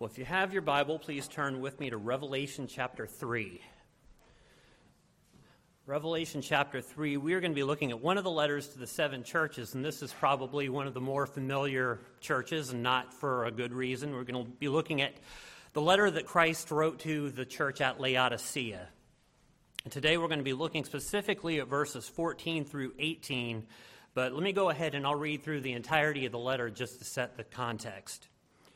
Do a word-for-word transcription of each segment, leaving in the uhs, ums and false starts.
Well, if you have your Bible, please turn with me to Revelation chapter three. Revelation chapter three, we are going to be looking at one of the letters to the seven churches, and this is probably one of the more familiar churches, and not for a good reason. We're going to be looking at the letter that Christ wrote to the church at Laodicea. And today we're going to be looking specifically at verses fourteen through eighteen, but let me go ahead and I'll read through the entirety of the letter just to set the context.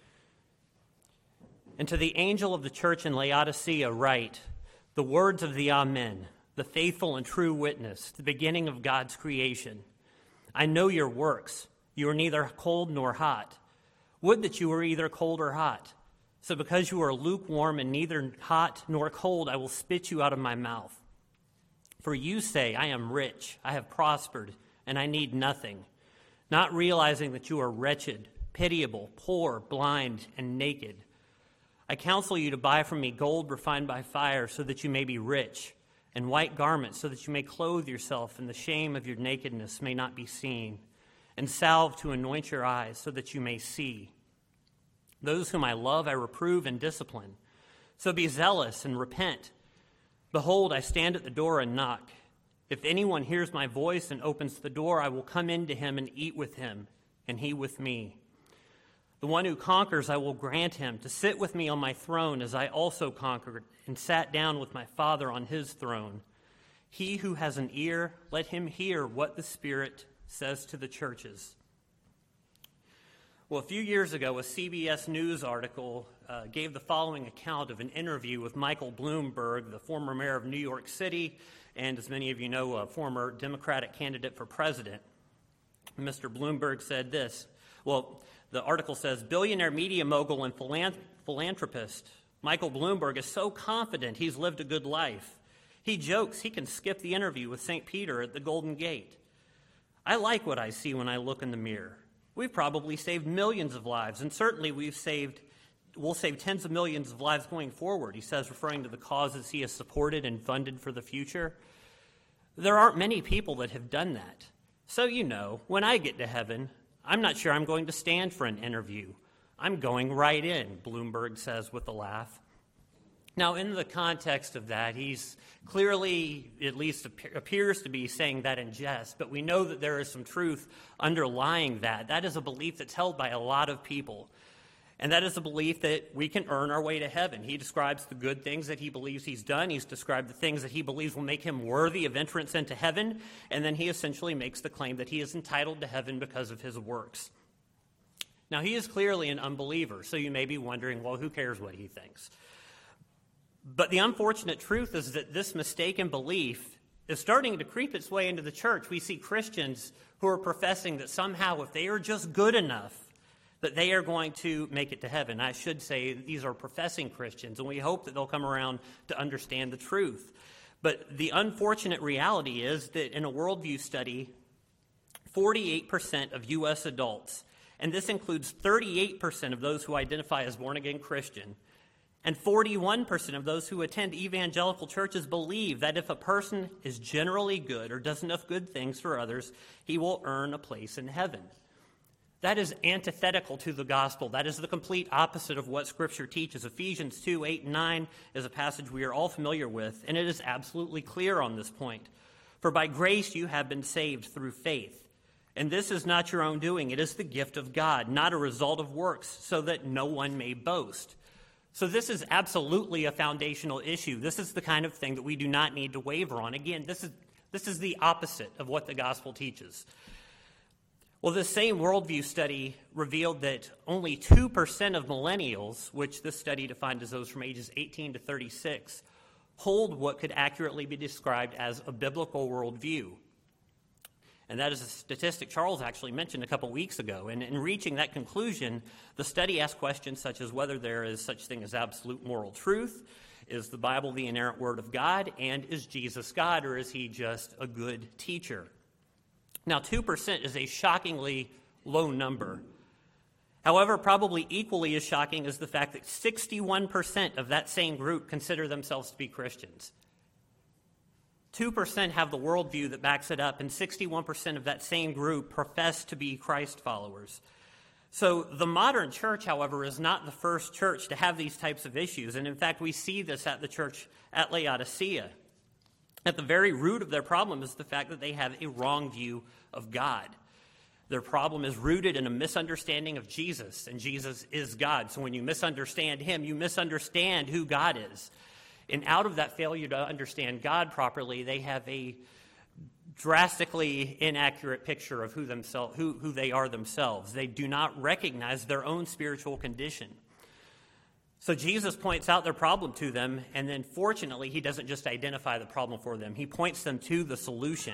And to the angel of the church in Laodicea write, the words of the Amen, the faithful and true witness, the beginning of God's creation. I know your works. You are neither cold nor hot. Would that you were either cold or hot. So because you are lukewarm and neither hot nor cold, I will spit you out of my mouth. For you say, I am rich, I have prospered, and I need nothing, not realizing that you are wretched, pitiable, poor, blind, and naked. I counsel you to buy from me gold refined by fire so that you may be rich, and white garments so that you may clothe yourself and the shame of your nakedness may not be seen, and salve to anoint your eyes so that you may see. Those whom I love I reprove and discipline. So be zealous and repent. Behold, I stand at the door and knock. If anyone hears my voice and opens the door, I will come in to him and eat with him, and he with me. The one who conquers, I will grant him to sit with me on my throne as I also conquered and sat down with my Father on his throne. He who has an ear, let him hear what the Spirit says to the churches. Well, a few years ago, a C B S News article uh, gave the following account of an interview with Michael Bloomberg, the former mayor of New York City, and as many of you know, a former Democratic candidate for president. Mister Bloomberg said this, well, the article says, billionaire media mogul and philanthropist Michael Bloomberg is so confident he's lived a good life. He jokes he can skip the interview with Saint Peter at the Golden Gate. I like what I see when I look in the mirror. We've probably saved millions of lives, and certainly we've saved, we'll save tens of millions of lives going forward, he says, referring to the causes he has supported and funded for the future. There aren't many people that have done that. So, you know, when I get to heaven, I'm not sure I'm going to stand for an interview. I'm going right in, Bloomberg says with a laugh. Now, in the context of that, he's clearly, at least appears to be saying that in jest, but we know that there is some truth underlying that. That is a belief that's held by a lot of people. And that is a belief that we can earn our way to heaven. He describes the good things that he believes he's done. He's described the things that he believes will make him worthy of entrance into heaven. And then he essentially makes the claim that he is entitled to heaven because of his works. Now, he is clearly an unbeliever, so you may be wondering, well, who cares what he thinks? But the unfortunate truth is that this mistaken belief is starting to creep its way into the church. We see Christians who are professing that somehow if they are just good enough, that they are going to make it to heaven. I should say these are professing Christians, and we hope that they'll come around to understand the truth. But the unfortunate reality is that in a worldview study, forty-eight percent of U S adults, and this includes thirty-eight percent of those who identify as born-again Christian, and forty-one percent of those who attend evangelical churches believe that if a person is generally good or does enough good things for others, he will earn a place in heaven. That is antithetical to the gospel. That is the complete opposite of what Scripture teaches. Ephesians two, eight, and nine is a passage we are all familiar with, and it is absolutely clear on this point. For by grace you have been saved through faith. And this is not your own doing. It is the gift of God, not a result of works, so that no one may boast. So this is absolutely a foundational issue. This is the kind of thing that we do not need to waver on. Again, this is, this is the opposite of what the gospel teaches. Well, this same worldview study revealed that only two percent of millennials, which this study defined as those from ages eighteen to thirty-six, hold what could accurately be described as a biblical worldview. And that is a statistic Charles actually mentioned a couple weeks ago. And in reaching that conclusion, the study asked questions such as whether there is such thing as absolute moral truth, is the Bible the inerrant word of God, and is Jesus God, or is he just a good teacher? Now, two percent is a shockingly low number. However, probably equally as shocking is the fact that sixty-one percent of that same group consider themselves to be Christians. two percent have the worldview that backs it up, and sixty-one percent of that same group profess to be Christ followers. So the modern church, however, is not the first church to have these types of issues. And in fact, we see this at the church at Laodicea. At the very root of their problem is the fact that they have a wrong view of God. Their problem is rooted in a misunderstanding of Jesus, and Jesus is God. So when you misunderstand him, you misunderstand who God is. And out of that failure to understand God properly, they have a drastically inaccurate picture of who, themselves, who, who they are themselves. They do not recognize their own spiritual condition. So Jesus points out their problem to them, and then fortunately, he doesn't just identify the problem for them. He points them to the solution.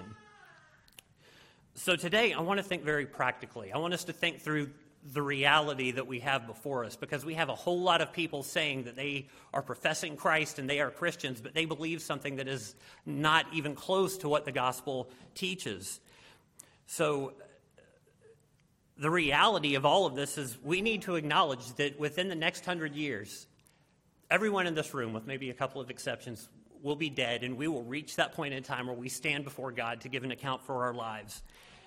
So today, I want to think very practically. I want us to think through the reality that we have before us, because we have a whole lot of people saying that they are professing Christ and they are Christians, but they believe something that is not even close to what the gospel teaches. So the reality of all of this is we need to acknowledge that within the next hundred years, everyone in this room, with maybe a couple of exceptions, will be dead, and we will reach that point in time where we stand before God to give an account for our lives.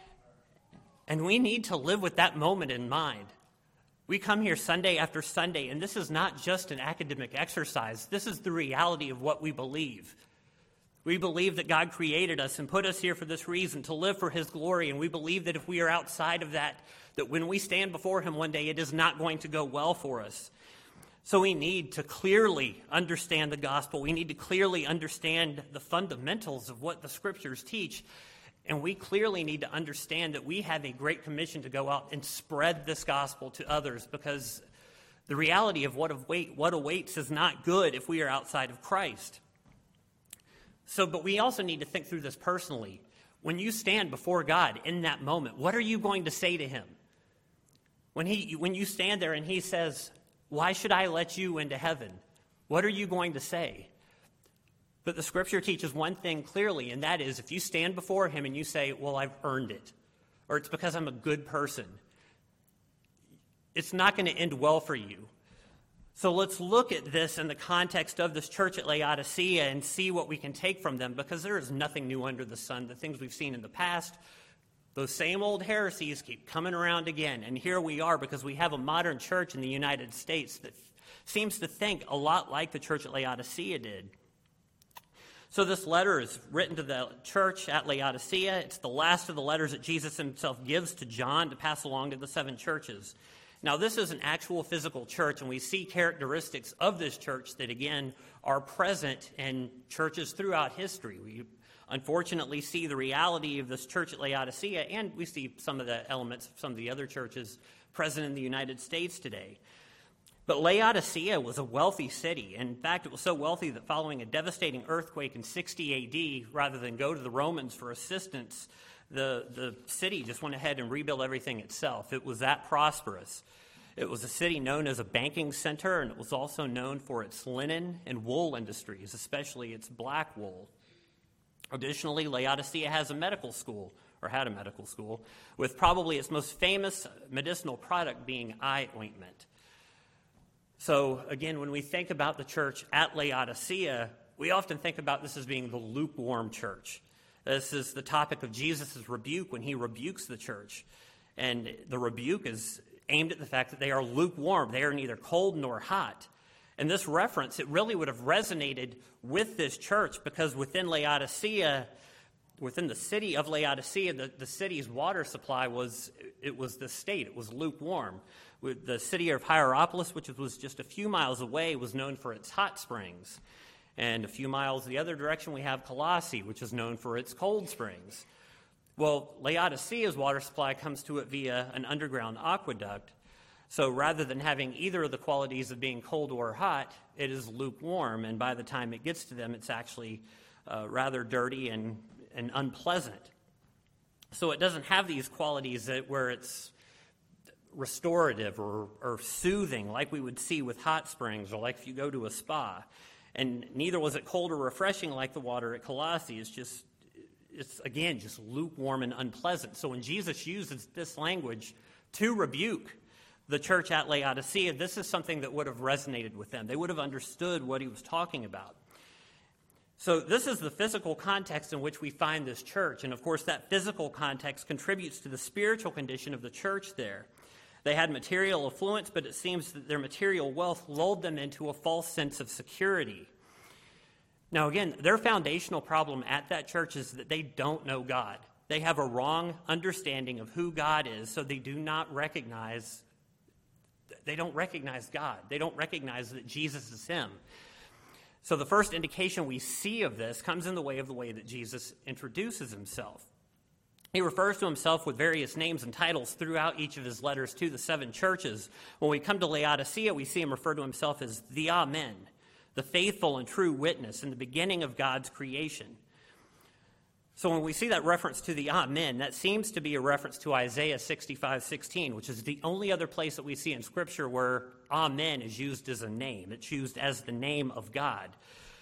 And we need to live with that moment in mind. We come here Sunday after Sunday, and this is not just an academic exercise. This is the reality of what we believe. We believe that God created us and put us here for this reason, to live for his glory, and we believe that if we are outside of that, that when we stand before him one day, it is not going to go well for us. So we need to clearly understand the gospel. We need to clearly understand the fundamentals of what the scriptures teach. And we clearly need to understand that we have a great commission to go out and spread this gospel to others, because the reality of what await, what awaits is not good if we are outside of Christ. So, but we also need to think through this personally. When you stand before God in that moment, what are you going to say to him? When he, when you stand there and he says, "Why should I let you into heaven?" What are you going to say? But the scripture teaches one thing clearly, and that is if you stand before him and you say, "Well, I've earned it," or "It's because I'm a good person," it's not going to end well for you. So let's look at this in the context of this church at Laodicea and see what we can take from them, because there is nothing new under the sun. The things we've seen in the past, those same old heresies keep coming around again. And here we are because we have a modern church in the United States that seems to think a lot like the church at Laodicea did. So this letter is written to the church at Laodicea. It's the last of the letters that Jesus himself gives to John to pass along to the seven churches. Now, this is an actual physical church, and we see characteristics of this church that, again, are present in churches throughout history. We unfortunately see the reality of this church at Laodicea, and we see some of the elements of some of the other churches present in the United States today. But Laodicea was a wealthy city. In fact, it was so wealthy that following a devastating earthquake in sixty A D, rather than go to the Romans for assistance, the, the city just went ahead and rebuilt everything itself. It was that prosperous. It was a city known as a banking center, and it was also known for its linen and wool industries, especially its black wool. Additionally, Laodicea has a medical school, or had a medical school, with probably its most famous medicinal product being eye ointment. So, again, when we think about the church at Laodicea, we often think about this as being the lukewarm church. This is the topic of Jesus' rebuke when he rebukes the church. And the rebuke is aimed at the fact that they are lukewarm. They are neither cold nor hot. And this reference, it really would have resonated with this church, because within Laodicea, within the city of Laodicea, the, the city's water supply was, it was the state. It was lukewarm. With the city of Hierapolis, which was just a few miles away, was known for its hot springs. And a few miles the other direction, we have Colossae, which is known for its cold springs. Well, Laodicea's water supply comes to it via an underground aqueduct. So rather than having either of the qualities of being cold or hot, it is lukewarm. And by the time it gets to them, it's actually uh, rather dirty and, and unpleasant. So it doesn't have these qualities that where it's restorative or, or soothing like we would see with hot springs or like if you go to a spa. And neither was it cold or refreshing like the water at Colossae. It's just, it's again, just lukewarm and unpleasant. So when Jesus uses this language to rebuke the church at Laodicea, this is something that would have resonated with them. They would have understood what he was talking about. So this is the physical context in which we find this church. And of course, that physical context contributes to the spiritual condition of the church there. They had material affluence, but it seems that their material wealth lulled them into a false sense of security. Now, again, their foundational problem at that church is that they don't know God. They have a wrong understanding of who God is, so they do not recognize, they don't recognize God. They don't recognize that Jesus is him. So the first indication we see of this comes in the way of the way that Jesus introduces himself. He refers to himself with various names and titles throughout each of his letters to the seven churches. When we come to Laodicea, we see him refer to himself as the Amen, the faithful and true witness in the beginning of God's creation. So when we see that reference to the Amen, that seems to be a reference to Isaiah sixty-five sixteen, which is the only other place that we see in Scripture where Amen is used as a name. It's used as the name of God.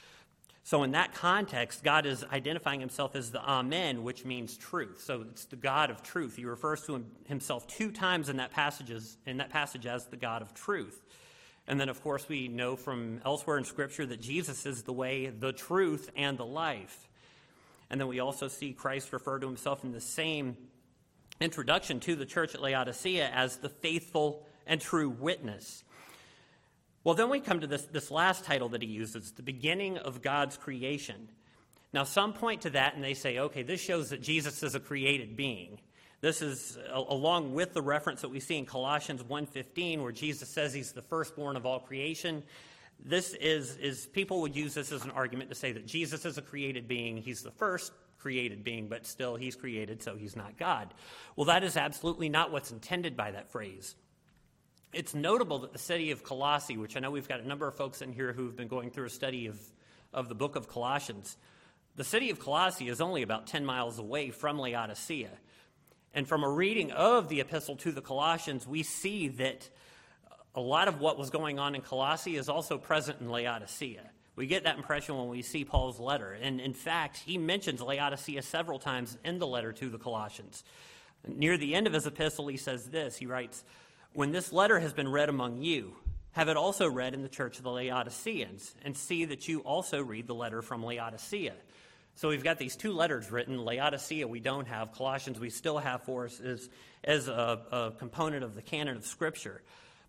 So in that context, God is identifying himself as the Amen, which means truth. So it's the God of truth. He refers to him, himself two times in that, passages, in that passage as the God of truth. And then, of course, we know from elsewhere in Scripture that Jesus is the way, the truth, and the life. And then we also see Christ refer to himself in the same introduction to the church at Laodicea as the faithful and true witness. Well, then we come to this, this last title that he uses, the beginning of God's creation. Now, some point to that and they say, okay, this shows that Jesus is a created being. This is a, along with the reference that we see in Colossians one fifteen, where Jesus says he's the firstborn of all creation. This is, is, people would use this as an argument to say that Jesus is a created being. He's the first created being, but still he's created, so he's not God. Well, that is absolutely not what's intended by that phrase. It's notable that the city of Colossae, which I know we've got a number of folks in here who've been going through a study of, of the book of Colossians, the city of Colossae is only about ten miles away from Laodicea. And from a reading of the epistle to the Colossians, we see that a lot of what was going on in Colossae is also present in Laodicea. We get that impression when we see Paul's letter. And in fact, he mentions Laodicea several times in the letter to the Colossians. Near the end of his epistle, he says this. He writes, "When this letter has been read among you, have it also read in the church of the Laodiceans, and see that you also read the letter from Laodicea." So we've got these two letters written. Laodicea we don't have. Colossians we still have for us as, as a, a component of the canon of Scripture.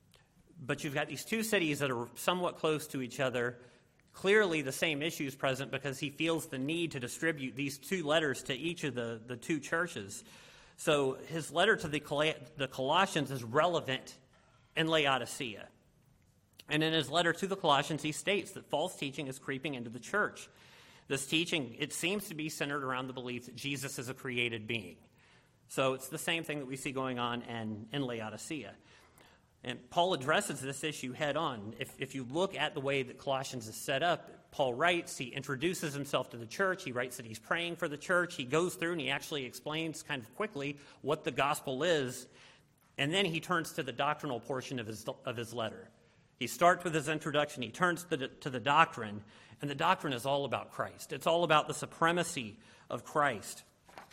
But you've got these two cities that are somewhat close to each other. Clearly the same issues present because he feels the need to distribute these two letters to each of the, the two churches. So his letter to the, Col- the Colossians is relevant in Laodicea. And in his letter to the Colossians, he states that false teaching is creeping into the church. This teaching, it seems to be centered around the belief that Jesus is a created being. So it's the same thing that we see going on in, in Laodicea. And Paul addresses this issue head on. If, if you look at the way that Colossians is set up, Paul writes, he introduces himself to the church. He writes that he's praying for the church. He goes through and he actually explains kind of quickly what the gospel is. And then he turns to the doctrinal portion of his, of his letter. He starts with his introduction. He turns to the, to the doctrine. And the doctrine is all about Christ. It's all about the supremacy of Christ.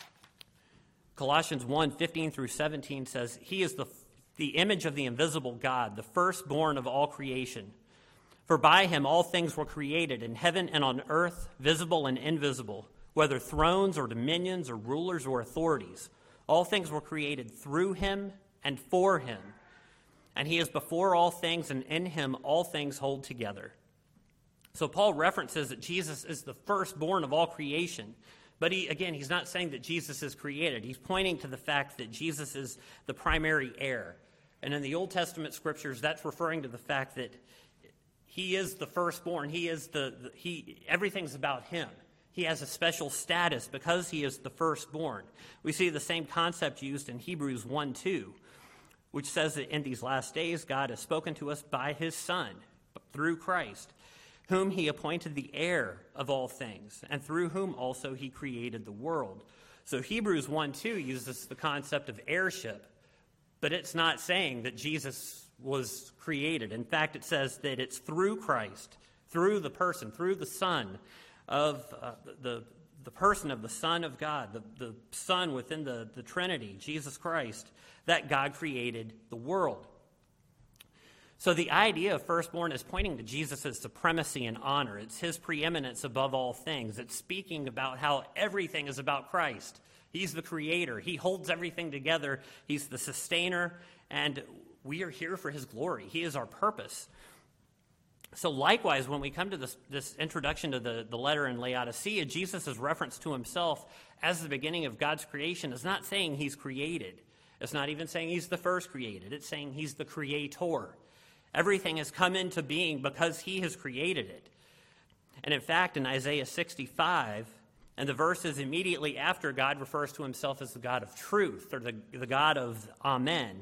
Colossians one, fifteen through seventeen says, "He is the the image of the invisible God, the firstborn of all creation. For by him all things were created, in heaven and on earth, visible and invisible, whether thrones or dominions or rulers or authorities. All things were created through him and for him. And he is before all things, and in him all things hold together." So Paul references that Jesus is the firstborn of all creation. But he, again, he's not saying that Jesus is created. He's pointing to the fact that Jesus is the primary heir. And in the Old Testament scriptures, that's referring to the fact that he is the firstborn. He is the, the he. Everything's about him. He has a special status because he is the firstborn. We see the same concept used in Hebrews one two, which says that in these last days, God has spoken to us by his Son, through Christ, whom he appointed the heir of all things, and through whom also he created the world. So Hebrews one two uses the concept of heirship, but it's not saying that Jesus was created. In fact, it says that it's through Christ, through the person, through the Son of uh, the, the person of the Son of God, the, the Son within the, the Trinity, Jesus Christ, that God created the world. So the idea of firstborn is pointing to Jesus' supremacy and honor. It's his preeminence above all things. It's speaking about how everything is about Christ. He's the creator. He holds everything together. He's the sustainer. And we are here for his glory. He is our purpose. So likewise, when we come to this, this introduction to the, the letter in Laodicea, Jesus' reference to himself as the beginning of God's creation is not saying he's created. It's not even saying he's the first created. It's saying he's the creator. Everything has come into being because he has created it. And in fact, in Isaiah sixty-five, and the verses immediately after, God refers to himself as the God of truth, or the, the God of Amen.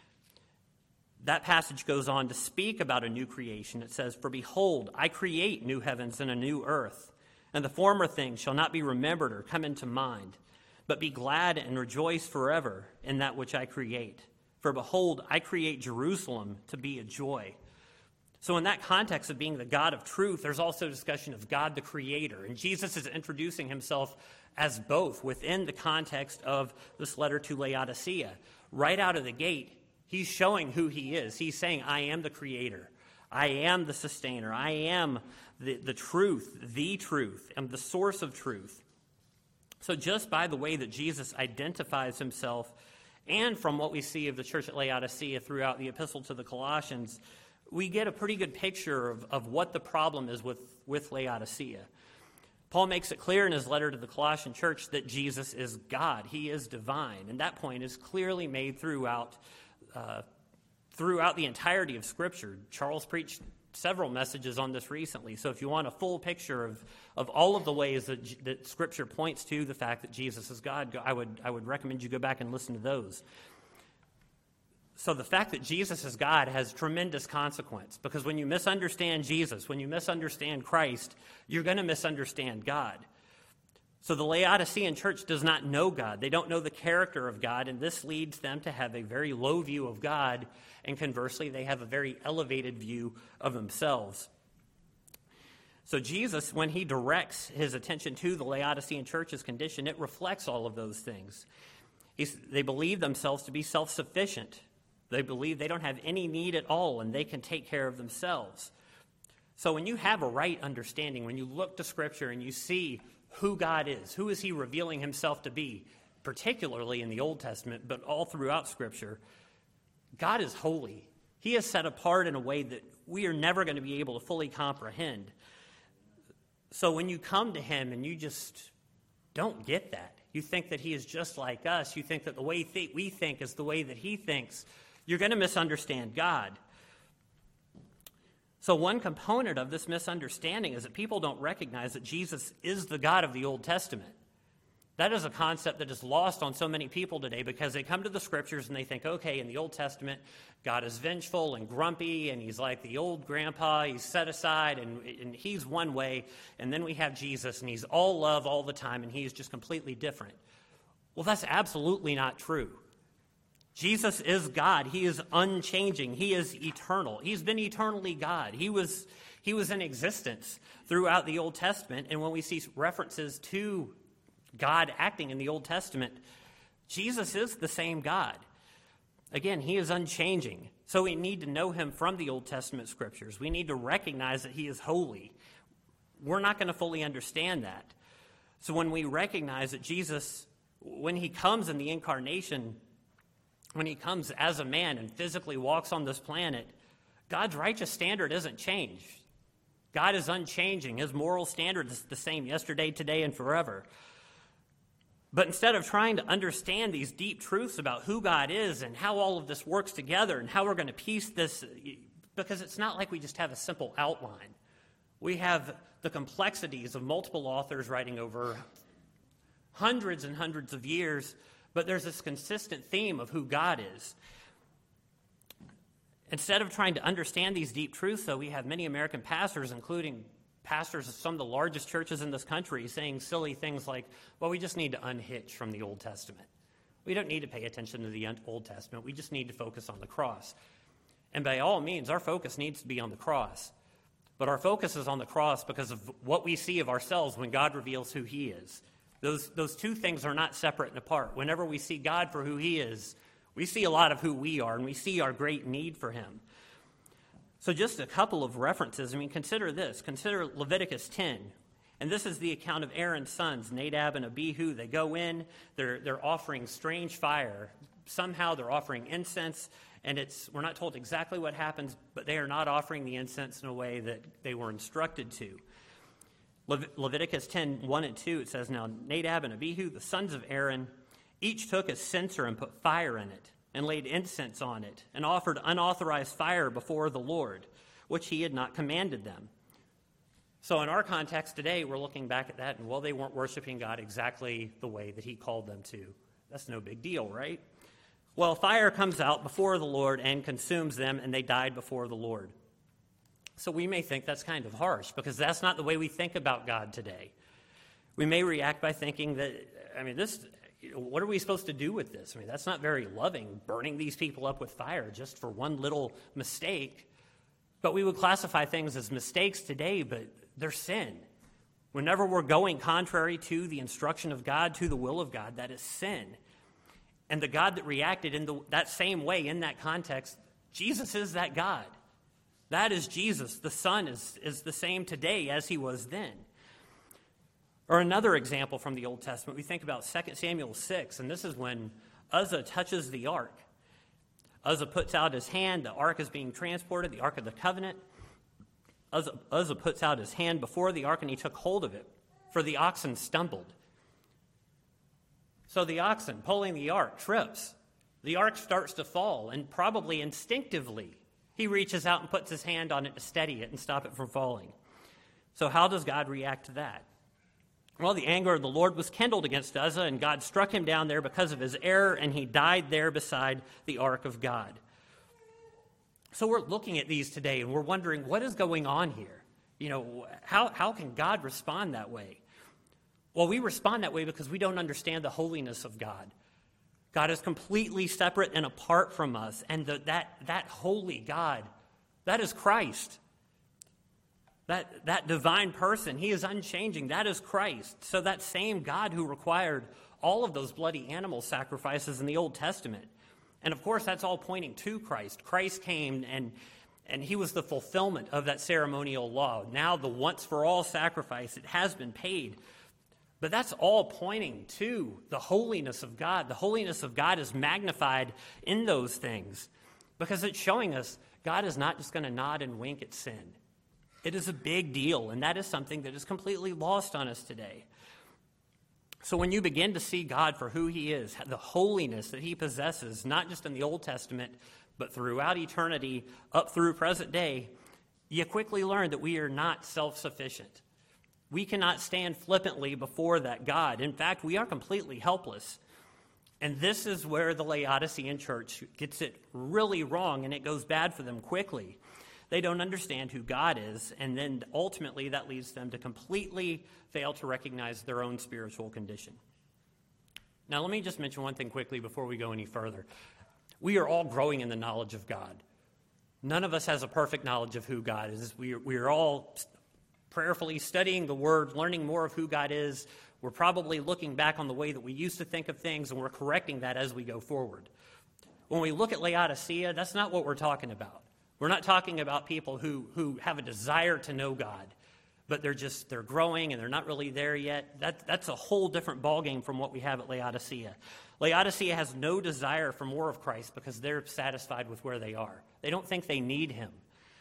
That passage goes on to speak about a new creation. It says, "For behold, I create new heavens and a new earth, and the former things shall not be remembered or come into mind. But be glad and rejoice forever in that which I create. For behold, I create Jerusalem to be a joy." So in that context of being the God of truth, there's also discussion of God the Creator. And Jesus is introducing himself as both within the context of this letter to Laodicea. Right out of the gate, he's showing who he is. He's saying, I am the Creator. I am the sustainer. I am the, the truth, the truth, and the source of truth. So just by the way that Jesus identifies himself, and from what we see of the church at Laodicea throughout the epistle to the Colossians, we get a pretty good picture of, of what the problem is with, with Laodicea. Paul makes it clear in his letter to the Colossian church that Jesus is God. He is divine. And that point is clearly made throughout, uh, throughout the entirety of Scripture. Charles preached several messages on this recently. So if you want a full picture of, of all of the ways that, that Scripture points to the fact that Jesus is God, I would, I would recommend you go back and listen to those. So the fact that Jesus is God has tremendous consequence, because when you misunderstand Jesus, when you misunderstand Christ, you're going to misunderstand God. So the Laodicean church does not know God. They don't know the character of God, and this leads them to have a very low view of God, and conversely, they have a very elevated view of themselves. So Jesus, when he directs his attention to the Laodicean church's condition, it reflects all of those things. He's, they believe themselves to be self-sufficient. They believe they don't have any need at all, and they can take care of themselves. So when you have a right understanding, when you look to Scripture and you see who God is, who is he revealing himself to be, particularly in the Old Testament, but all throughout Scripture, God is holy. He is set apart in a way that we are never going to be able to fully comprehend. So when you come to him and you just don't get that, you think that he is just like us, you think that the way th- we think is the way that he thinks, you're going to misunderstand God. So one component of this misunderstanding is that people don't recognize that Jesus is the God of the Old Testament. That is a concept that is lost on so many people today, because they come to the Scriptures and they think, okay, in the Old Testament, God is vengeful and grumpy, and he's like the old grandpa, he's set aside, and, and he's one way, and then we have Jesus, and he's all love all the time, and he's just completely different. Well, that's absolutely not true. Jesus is God. He is unchanging. He is eternal. He's been eternally God. He was, he was in existence throughout the Old Testament, and when we see references to God acting in the Old Testament, Jesus is the same God. Again, he is unchanging. So we need to know him from the Old Testament Scriptures. We need to recognize that he is holy. We're not going to fully understand that. So when we recognize that Jesus, when he comes in the incarnation, when he comes as a man and physically walks on this planet, God's righteous standard isn't changed. God is unchanging. His moral standard is the same yesterday, today, and forever. But instead of trying to understand these deep truths about who God is and how all of this works together and how we're going to piece this, because it's not like we just have a simple outline. We have the complexities of multiple authors writing over hundreds and hundreds of years, but there's this consistent theme of who God is. Instead of trying to understand these deep truths, though, we have many American pastors, including pastors of some of the largest churches in this country, saying silly things like, well, we just need to unhitch from the Old Testament. We don't need to pay attention to the Old Testament. We just need to focus on the cross. And by all means, our focus needs to be on the cross. But our focus is on the cross because of what we see of ourselves when God reveals who he is. Those, those two things are not separate and apart. Whenever we see God for who he is, we see a lot of who we are, and we see our great need for him. So just a couple of references. I mean, consider this. Consider Leviticus ten. And this is the account of Aaron's sons, Nadab and Abihu. They go in. They're, they're offering strange fire. somehow they're offering incense, and it's we're not told exactly what happens, but they are not offering the incense in a way that they were instructed to. Le- Leviticus ten, one and two, it says, "Now Nadab and Abihu, the sons of Aaron, each took a censer and put fire in it, and laid incense on it, and offered unauthorized fire before the Lord, which he had not commanded them." So in our context today, we're looking back at that, and well, they weren't worshiping God exactly the way that he called them to. That's no big deal, right? Well, fire comes out before the Lord and consumes them, and they died before the Lord. So we may think that's kind of harsh, because that's not the way we think about God today. We may react by thinking that, I mean, this, what are we supposed to do with this? I mean, that's not very loving, burning these people up with fire just for one little mistake. But we would classify things as mistakes today, but they're sin. Whenever we're going contrary to the instruction of God, to the will of God, that is sin. And the God that reacted in the, that same way in that context, Jesus is that God. That is Jesus. The Son is, is the same today as he was then. Or another example from the Old Testament, we think about Second Samuel six, and this is when Uzzah touches the ark. Uzzah puts out his hand, the ark is being transported, the Ark of the Covenant. Uzzah, Uzzah puts out his hand before the ark, and he took hold of it, for the oxen stumbled. So the oxen pulling the ark trips. The ark starts to fall, and probably instinctively, he reaches out and puts his hand on it to steady it and stop it from falling. So how does God react to that? Well, the anger of the Lord was kindled against Uzzah, and God struck him down there because of his error, and he died there beside the ark of God. So we're looking at these today, and we're wondering, what is going on here? You know, how, how can God respond that way? Well, we respond that way because we don't understand the holiness of God. God is completely separate and apart from us, and the, that, that holy God, that is Christ. That, that divine person, he is unchanging. That is Christ. So that same God who required all of those bloody animal sacrifices in the Old Testament. And of course, that's all pointing to Christ. Christ came and, and he was the fulfillment of that ceremonial law. Now the once-for-all sacrifice, it has been paid. But that's all pointing to the holiness of God. The holiness of God is magnified in those things because it's showing us God is not just going to nod and wink at sin. It is a big deal, and that is something that is completely lost on us today. So when you begin to see God for who he is, the holiness that he possesses, not just in the Old Testament, but throughout eternity, up through present day, you quickly learn that we are not self-sufficient. We cannot stand flippantly before that God. In fact, we are completely helpless. And this is where the Laodicean church gets it really wrong, and it goes bad for them quickly. They don't understand who God is, and then ultimately that leads them to completely fail to recognize their own spiritual condition. Now, let me just mention one thing quickly before we go any further. We are all growing in the knowledge of God. None of us has a perfect knowledge of who God is. We are, we are all prayerfully studying the Word, learning more of who God is. We're probably looking back on the way that we used to think of things, and we're correcting that as we go forward. When we look at Laodicea, that's not what we're talking about. We're not talking about people who, who have a desire to know God, but they're just, they're growing and they're not really there yet. That, that's a whole different ballgame from what we have at Laodicea. Laodicea has no desire for more of Christ because they're satisfied with where they are. They don't think they need him.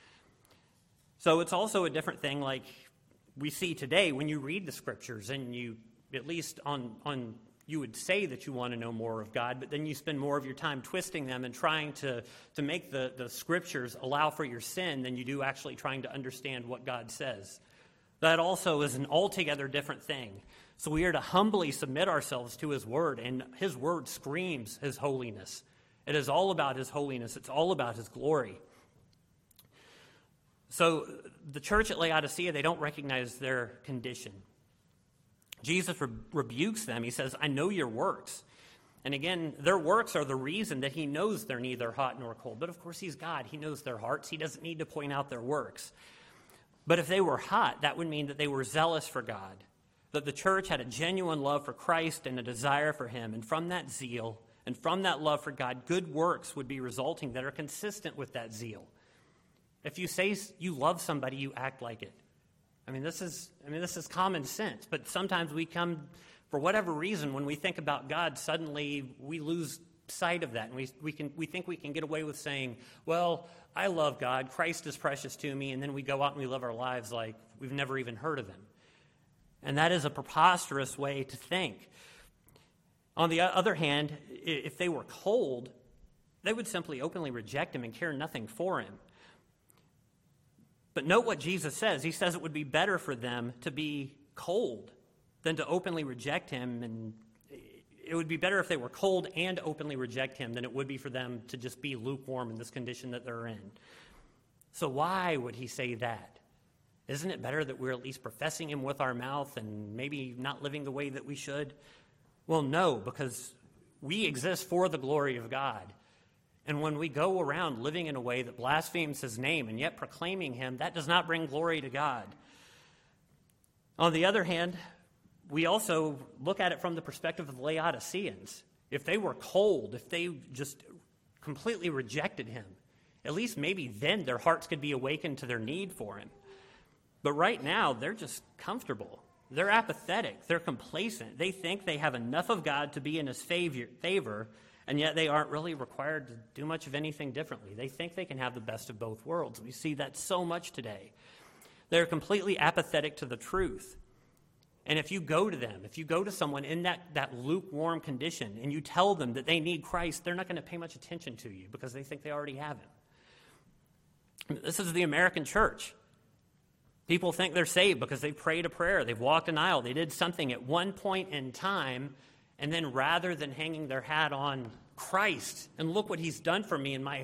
So it's also a different thing like we see today when you read the scriptures and you, at least on, on you would say that you want to know more of God, but then you spend more of your time twisting them and trying to, to make the, the scriptures allow for your sin than you do actually trying to understand what God says. That also is an altogether different thing. So we are to humbly submit ourselves to his word, and his word screams his holiness. It is all about his holiness. It's all about his glory. So the church at Laodicea, they don't recognize their condition. Jesus re- rebukes them. He says, I know your works. And again, their works are the reason that he knows they're neither hot nor cold. But of course, he's God. He knows their hearts. He doesn't need to point out their works. But if they were hot, that would mean that they were zealous for God, that the church had a genuine love for Christ and a desire for him. And from that zeal and from that love for God, good works would be resulting that are consistent with that zeal. If you say you love somebody, you act like it. I mean, this is I mean, this is common sense, but sometimes we come, for whatever reason, when we think about God, suddenly we lose sight of that, and we we can we think we can get away with saying, well, I love God, Christ is precious to me, and then we go out and we live our lives like we've never even heard of him. And that is a preposterous way to think. On the other hand, if they were cold, they would simply openly reject him and care nothing for him. But note what Jesus says. He says it would be better for them to be cold than to openly reject him, and it would be better if they were cold and openly reject him than it would be for them to just be lukewarm in this condition that they're in. So why would he say that? Isn't it better that we're at least professing him with our mouth and maybe not living the way that we should? Well, no, because we exist for the glory of God. And when we go around living in a way that blasphemes his name and yet proclaiming him, that does not bring glory to God. On the other hand, we also look at it from the perspective of the Laodiceans. If they were cold, if they just completely rejected him, at least maybe then their hearts could be awakened to their need for him. But right now, they're just comfortable. They're apathetic. They're complacent. They think they have enough of God to be in his favor, favor, and yet they aren't really required to do much of anything differently. They think they can have the best of both worlds. We see that so much today. They're completely apathetic to the truth. And if you go to them, if you go to someone in that, that lukewarm condition and you tell them that they need Christ, they're not going to pay much attention to you because they think they already have him. This is the American church. People think they're saved because they've prayed a prayer, they've walked an aisle, they did something at one point in time, and then rather than hanging their hat on Christ and look what he's done for me and my,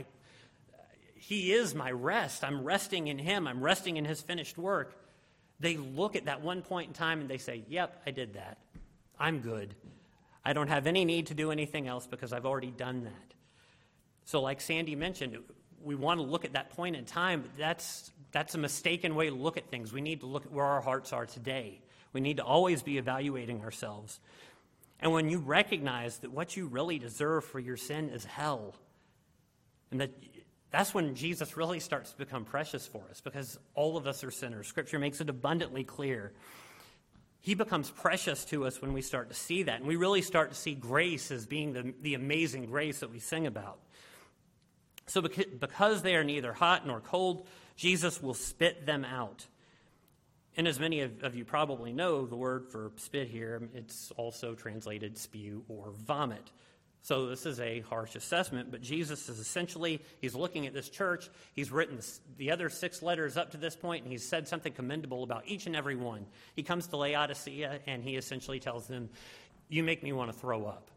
he is my rest, I'm resting in him, I'm resting in his finished work, they look at that one point in time and they say, yep, I did that. I'm good. I don't have any need to do anything else because I've already done that. So like Sandy mentioned, we want to look at that point in time, but that's, that's a mistaken way to look at things. We need to look at where our hearts are today. We need to always be evaluating ourselves. And when you recognize that what you really deserve for your sin is hell, and that that's when Jesus really starts to become precious for us, because all of us are sinners. Scripture makes it abundantly clear. He becomes precious to us when we start to see that, and we really start to see grace as being the, the amazing grace that we sing about. So because they are neither hot nor cold, Jesus will spit them out. And as many of, of you probably know, the word for spit here, it's also translated spew or vomit. So this is a harsh assessment, but Jesus is essentially, he's looking at this church, he's written the other six letters up to this point, and he's said something commendable about each and every one. He comes to Laodicea, and he essentially tells them, you make me want to throw up.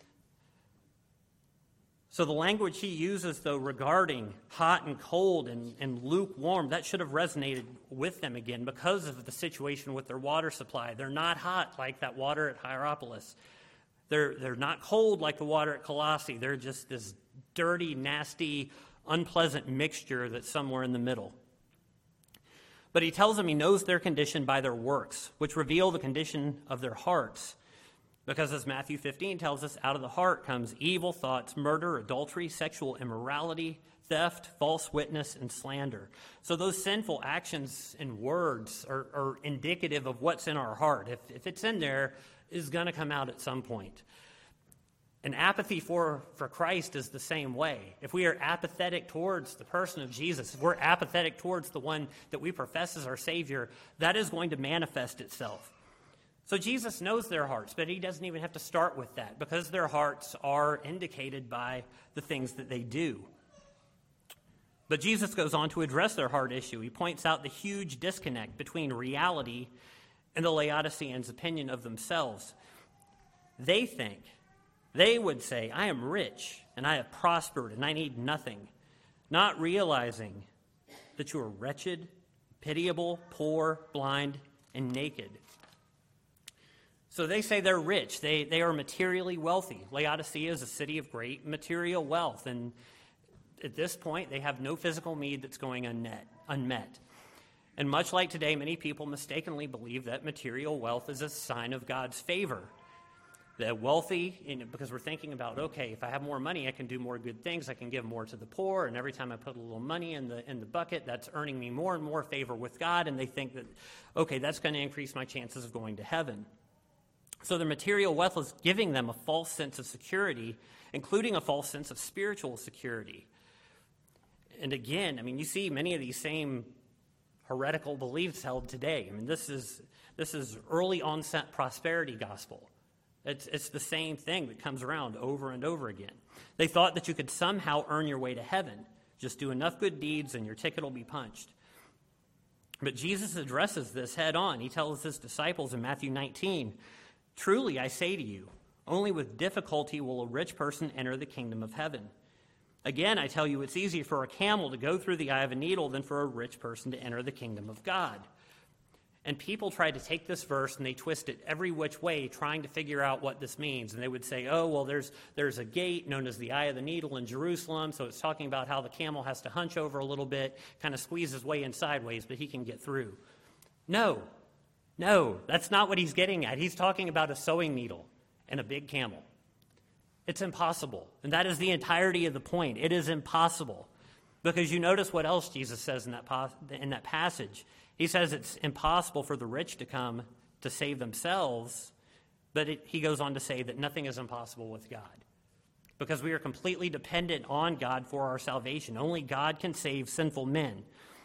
So the language he uses, though, regarding hot and cold and, and lukewarm, that should have resonated with them again because of the situation with their water supply. They're not hot like that water at Hierapolis. They're, they're not cold like the water at Colossae. They're just this dirty, nasty, unpleasant mixture that's somewhere in the middle. But he tells them he knows their condition by their works, which reveal the condition of their hearts. Because as Matthew fifteen tells us, out of the heart comes evil thoughts, murder, adultery, sexual immorality, theft, false witness, and slander. So those sinful actions and words are, are indicative of what's in our heart. If, if it's in there, it's going to come out at some point. And apathy for, for Christ is the same way. If we are apathetic towards the person of Jesus, if we're apathetic towards the one that we profess as our Savior, that is going to manifest itself. So Jesus knows their hearts, but he doesn't even have to start with that because their hearts are indicated by the things that they do. But Jesus goes on to address their heart issue. He points out the huge disconnect between reality and the Laodiceans' opinion of themselves. They think, they would say, I am rich and I have prospered and I need nothing, not realizing that you are wretched, pitiable, poor, blind, and naked. So they say they're rich. They they are materially wealthy. Laodicea is a city of great material wealth. And at this point, they have no physical need that's going unmet. unmet. And much like today, many people mistakenly believe that material wealth is a sign of God's favor. That wealthy, you know, because we're thinking about, okay, if I have more money, I can do more good things. I can give more to the poor. And every time I put a little money in the in the bucket, that's earning me more and more favor with God. And they think that, okay, that's going to increase my chances of going to heaven. So their material wealth was giving them a false sense of security, including a false sense of spiritual security. And again, I mean, you see many of these same heretical beliefs held today. I mean, this is this is early onset prosperity gospel. It's, it's the same thing that comes around over and over again. They thought that you could somehow earn your way to heaven. Just do enough good deeds and your ticket will be punched. But Jesus addresses this head on. He tells his disciples in Matthew nineteen, "Truly I say to you, only with difficulty will a rich person enter the kingdom of heaven. Again, I tell you, it's easier for a camel to go through the eye of a needle than for a rich person to enter the kingdom of God." And people try to take this verse and they twist it every which way, trying to figure out what this means. And they would say, oh, well, there's there's a gate known as the Eye of the Needle in Jerusalem, so it's talking about how the camel has to hunch over a little bit, kind of squeeze his way in sideways, but he can get through. No, no, that's not what he's getting at. He's talking about a sewing needle and a big camel. It's impossible. And that is the entirety of the point. It is impossible. Because you notice what else Jesus says in that, in that passage. He says it's impossible for the rich to come to save themselves, but it, he goes on to say that nothing is impossible with God. Because we are completely dependent on God for our salvation. Only God can save sinful men.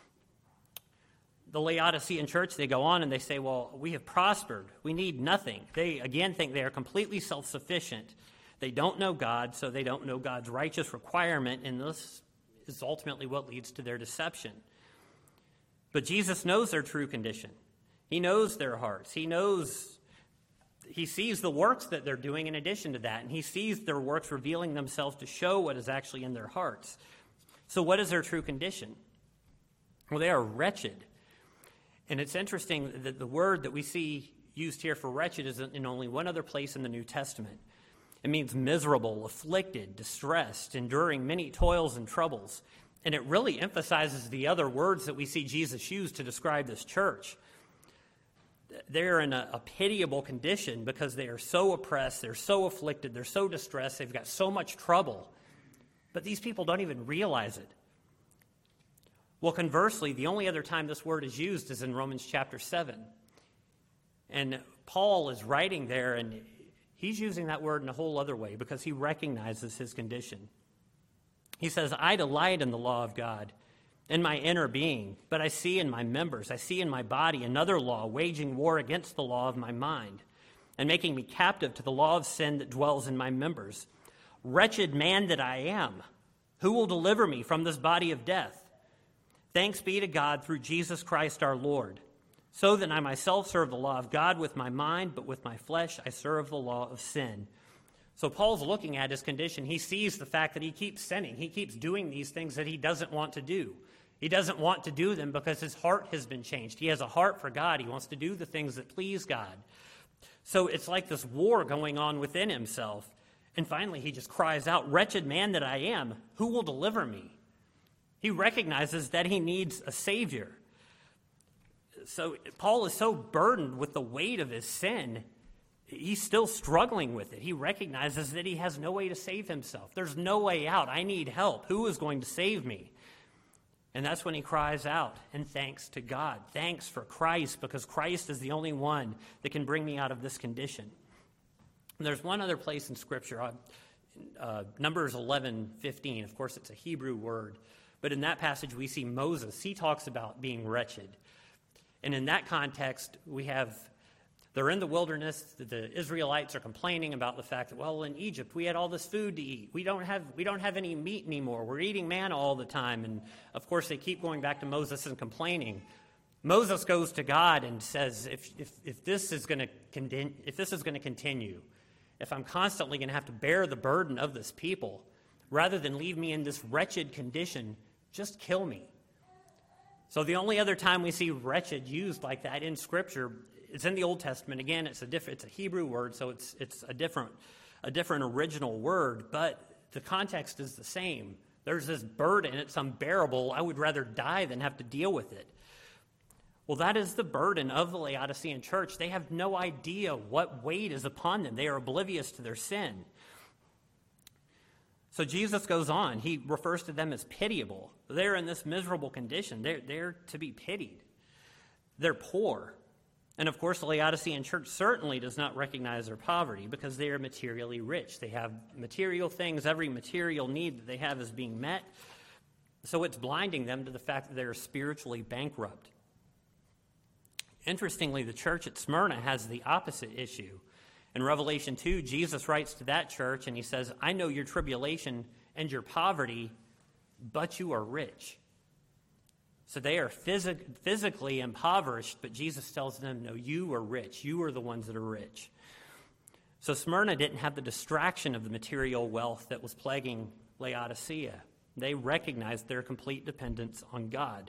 The Laodicean church, they go on and they say, well, we have prospered. We need nothing. They, again, think they are completely self-sufficient. They don't know God, so they don't know God's righteous requirement, and this is ultimately what leads to their deception. But Jesus knows their true condition. He knows their hearts. He knows, he sees the works that they're doing in addition to that, and he sees their works revealing themselves to show what is actually in their hearts. So what is their true condition? Well, they are wretched. And it's interesting that the word that we see used here for wretched is in only one other place in the New Testament. It means miserable, afflicted, distressed, enduring many toils and troubles. And it really emphasizes the other words that we see Jesus use to describe this church. They're in a, a pitiable condition because they are so oppressed, they're so afflicted, they're so distressed, they've got so much trouble. But these people don't even realize it. Well, conversely, the only other time this word is used is in Romans chapter seven. And Paul is writing there, and he's using that word in a whole other way because he recognizes his condition. He says, I delight in the law of God, in my inner being, but I see in my members, I see in my body another law, waging war against the law of my mind, and making me captive to the law of sin that dwells in my members. Wretched man that I am, who will deliver me from this body of death? Thanks be to God through Jesus Christ our Lord. So that I myself serve the law of God with my mind, but with my flesh I serve the law of sin. So Paul's looking at his condition. He sees the fact that he keeps sinning. He keeps doing these things that he doesn't want to do. He doesn't want to do them because his heart has been changed. He has a heart for God. He wants to do the things that please God. So it's like this war going on within himself. And finally he just cries out, wretched man that I am, who will deliver me? He recognizes that he needs a Savior. So Paul is so burdened with the weight of his sin, he's still struggling with it. He recognizes that he has no way to save himself. There's no way out. I need help. Who is going to save me? And that's when he cries out, and thanks to God. Thanks for Christ, because Christ is the only one that can bring me out of this condition. And there's one other place in Scripture, uh, uh, Numbers eleven fifteen. Of course, it's a Hebrew word. But in that passage, we see Moses. He talks about being wretched. And in that context, we have, they're in the wilderness. The Israelites are complaining about the fact that, well, in Egypt, we had all this food to eat. We don't have, we don't have any meat anymore. We're eating manna all the time. And, of course, they keep going back to Moses and complaining. Moses goes to God and says, if, if, if this is going to continue, if this is going to continue, if I'm constantly going to have to bear the burden of this people, rather than leave me in this wretched condition, just kill me. So the only other time we see wretched used like that in Scripture, it's in the Old Testament. Again, it's a different, it's a Hebrew word, so it's it's a different a different original word, but the context is the same. There's this burden, it's unbearable. I would rather die than have to deal with it. Well, that is the burden of the Laodicean church. They have no idea what weight is upon them. They are oblivious to their sin. So Jesus goes on. He refers to them as pitiable. They're in this miserable condition. They're, they're to be pitied. They're poor. And of course, the Laodicean church certainly does not recognize their poverty because they are materially rich. They have material things. Every material need that they have is being met. So it's blinding them to the fact that they're spiritually bankrupt. Interestingly, the church at Smyrna has the opposite issue. In Revelation two, Jesus writes to that church and he says, I know your tribulation and your poverty, but you are rich. So they are phys- physically impoverished, but Jesus tells them, no, you are rich. You are the ones that are rich. So Smyrna didn't have the distraction of the material wealth that was plaguing Laodicea. They recognized their complete dependence on God.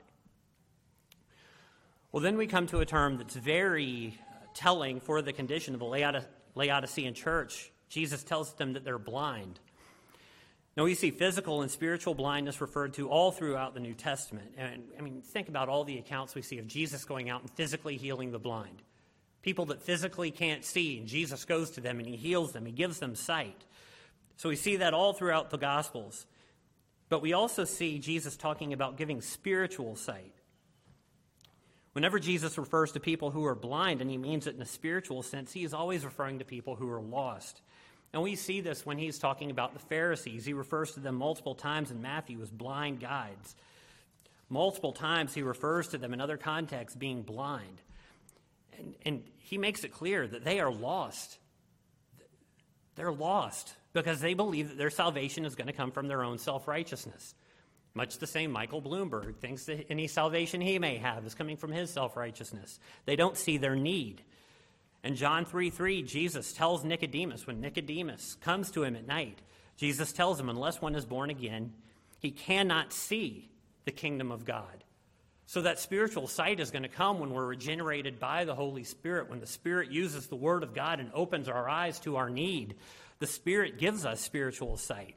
Well, then we come to a term that's very telling for the condition of the Laod- Laodicean church. Jesus tells them that they're blind. Now, we see physical and spiritual blindness referred to all throughout the New Testament. And, I mean, think about all the accounts we see of Jesus going out and physically healing the blind. People that physically can't see, and Jesus goes to them and he heals them. He gives them sight. So we see that all throughout the Gospels. But we also see Jesus talking about giving spiritual sight. Whenever Jesus refers to people who are blind, and he means it in a spiritual sense, he is always referring to people who are lost. And we see this when he's talking about the Pharisees. He refers to them multiple times in Matthew as blind guides. Multiple times he refers to them in other contexts being blind. And, and he makes it clear that they are lost. They're lost because they believe that their salvation is going to come from their own self-righteousness. Much the same Michael Bloomberg thinks that any salvation he may have is coming from his self-righteousness. They don't see their need. In John three three, Jesus tells Nicodemus, when Nicodemus comes to him at night, Jesus tells him, unless one is born again, he cannot see the kingdom of God. So that spiritual sight is going to come when we're regenerated by the Holy Spirit, when the Spirit uses the Word of God and opens our eyes to our need. The Spirit gives us spiritual sight.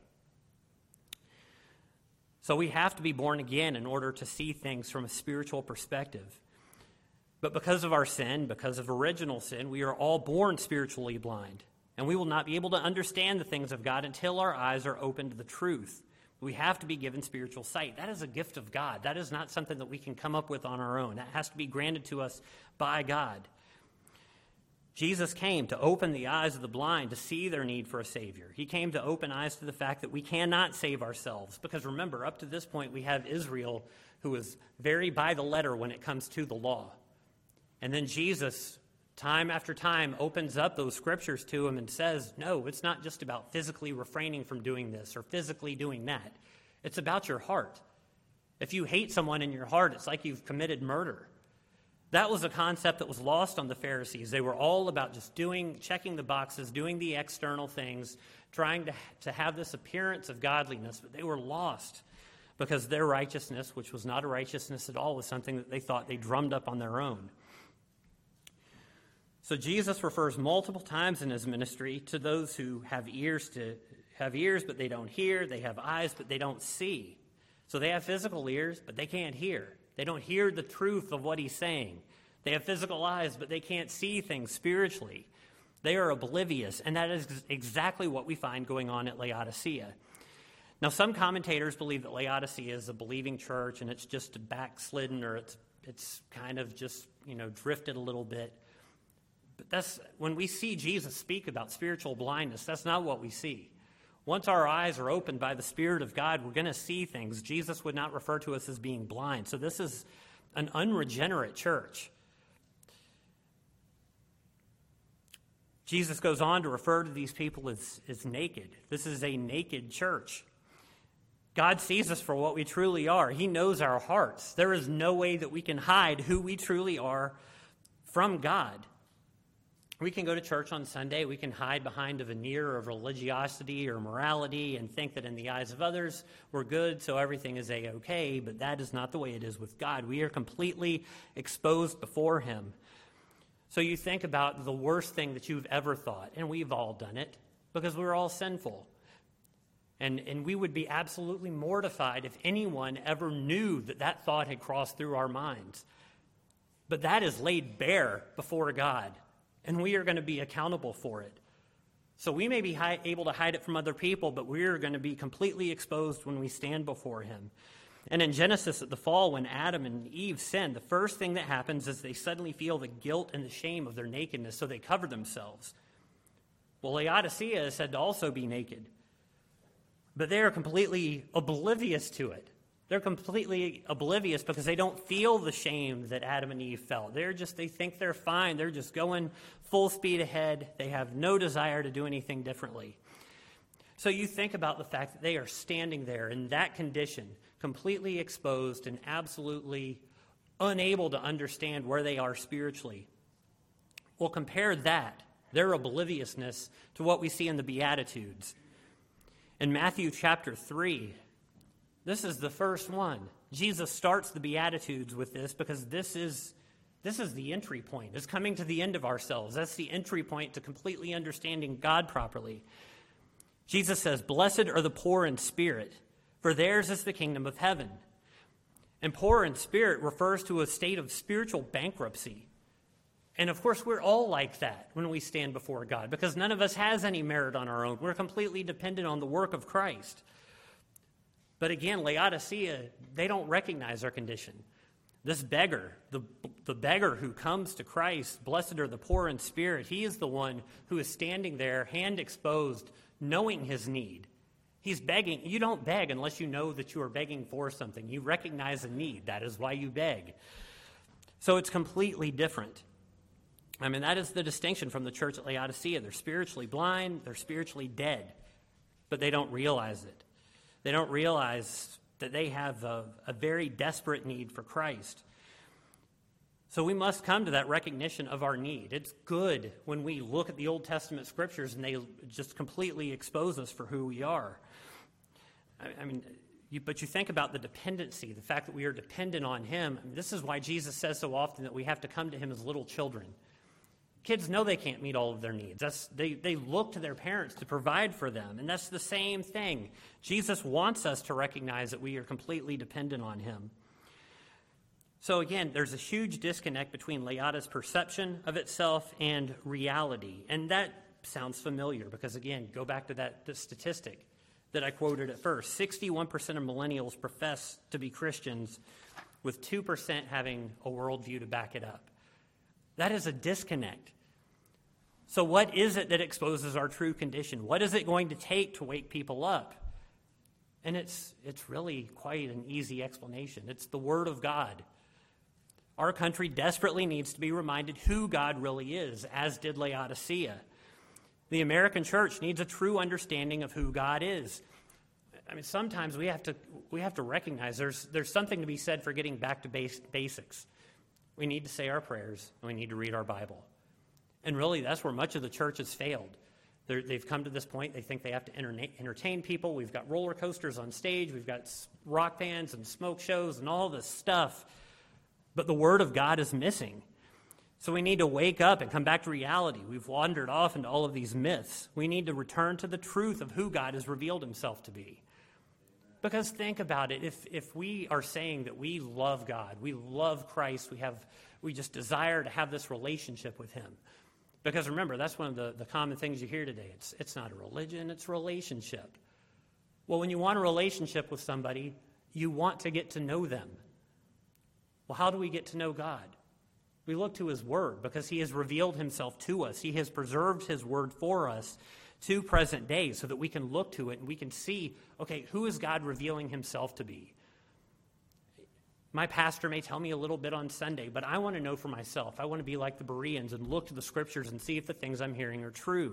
So we have to be born again in order to see things from a spiritual perspective. But because of our sin, because of original sin, we are all born spiritually blind. And we will not be able to understand the things of God until our eyes are open to the truth. We have to be given spiritual sight. That is a gift of God. That is not something that we can come up with on our own. That has to be granted to us by God. Jesus came to open the eyes of the blind to see their need for a Savior. He came to open eyes to the fact that we cannot save ourselves. Because remember, up to this point, we have Israel who is very by the letter when it comes to the law. And then Jesus, time after time, opens up those scriptures to him and says, no, it's not just about physically refraining from doing this or physically doing that. It's about your heart. If you hate someone in your heart, it's like you've committed murder. That was a concept that was lost on the Pharisees. They were all about just doing, checking the boxes, doing the external things, trying to, to have this appearance of godliness, but they were lost because their righteousness, which was not a righteousness at all, was something that they thought they drummed up on their own. So Jesus refers multiple times in his ministry to those who have ears to have ears, but they don't hear. They have eyes, but they don't see. So they have physical ears, but they can't hear. They don't hear the truth of what he's saying. They have physical eyes, but they can't see things spiritually. They are oblivious, and that is exactly what we find going on at Laodicea. Now, some commentators believe that Laodicea is a believing church, and it's just backslidden, or it's it's kind of just, you know, drifted a little bit. But that's when we see Jesus speak about spiritual blindness, that's not what we see. Once our eyes are opened by the Spirit of God, we're going to see things. Jesus would not refer to us as being blind. So this is an unregenerate church. Jesus goes on to refer to these people as, as naked. This is a naked church. God sees us for what we truly are. He knows our hearts. There is no way that we can hide who we truly are from God. We can go to church on Sunday. We can hide behind a veneer of religiosity or morality and think that in the eyes of others we're good, so everything is a-okay, but that is not the way it is with God. We are completely exposed before him. So you think about the worst thing that you've ever thought, and we've all done it because we're all sinful. And, and we would be absolutely mortified if anyone ever knew that that thought had crossed through our minds. But that is laid bare before God. And we are going to be accountable for it. So we may be hi- able to hide it from other people, but we are going to be completely exposed when we stand before him. And in Genesis at the fall, when Adam and Eve sinned, the first thing that happens is they suddenly feel the guilt and the shame of their nakedness, so they cover themselves. Well, Laodicea is said to also be naked, but they are completely oblivious to it. They're completely oblivious because they don't feel the shame that Adam and Eve felt. They're just, they think they're fine. They're just going full speed ahead. They have no desire to do anything differently. So you think about the fact that they are standing there in that condition, completely exposed and absolutely unable to understand where they are spiritually. Well, compare that, their obliviousness, to what we see in the Beatitudes. In Matthew chapter three, this is the first one. Jesus starts the Beatitudes with this because this is, this is the entry point. It's coming to the end of ourselves. That's the entry point to completely understanding God properly. Jesus says, "Blessed are the poor in spirit, for theirs is the kingdom of heaven." And poor in spirit refers to a state of spiritual bankruptcy. And of course, we're all like that when we stand before God, because none of us has any merit on our own. We're completely dependent on the work of Christ. But again, Laodicea, they don't recognize our condition. This beggar, the, the beggar who comes to Christ, blessed are the poor in spirit, he is the one who is standing there, hand exposed, knowing his need. He's begging. You don't beg unless you know that you are begging for something. You recognize a need. That is why you beg. So it's completely different. I mean, that is the distinction from the church at Laodicea. They're spiritually blind. They're spiritually dead. But they don't realize it. They don't realize that they have a, a very desperate need for Christ. So we must come to that recognition of our need. It's good when we look at the Old Testament scriptures and they just completely expose us for who we are. I, I mean, you, but you think about the dependency, the fact that we are dependent on him. I mean, this is why Jesus says so often that we have to come to him as little children. Kids know they can't meet all of their needs. That's, they, they look to their parents to provide for them, and that's the same thing. Jesus wants us to recognize that we are completely dependent on him. So again, there's a huge disconnect between Laodicea's perception of itself and reality, and that sounds familiar because, again, go back to that the statistic that I quoted at first. sixty-one percent of millennials profess to be Christians, with two percent having a worldview to back it up. That is a disconnect. So what is it that exposes our true condition? What is it going to take to wake people up? And it's it's really quite an easy explanation. It's the Word of God. Our country desperately needs to be reminded who God really is, as did Laodicea. The American church needs a true understanding of who God is. I mean, sometimes we have to we have to recognize there's there's something to be said for getting back to base, basics. We need to say our prayers, and we need to read our Bible. And really, that's where much of the church has failed. They're, they've come to this point, they think they have to entertain, entertain people. We've got roller coasters on stage, we've got rock bands and smoke shows and all this stuff. But the Word of God is missing. So we need to wake up and come back to reality. We've wandered off into all of these myths. We need to return to the truth of who God has revealed himself to be. Because think about it, if if we are saying that we love God, we love Christ, we have we just desire to have this relationship with him. Because remember, that's one of the, the common things you hear today. It's it's not a religion, it's a relationship. Well, when you want a relationship with somebody, you want to get to know them. Well, how do we get to know God? We look to his word because he has revealed himself to us. He has preserved his word for us to present day so that we can look to it and we can see, okay, who is God revealing himself to be? My pastor may tell me a little bit on Sunday, but I want to know for myself. I want to be like the Bereans and look to the scriptures and see if the things I'm hearing are true.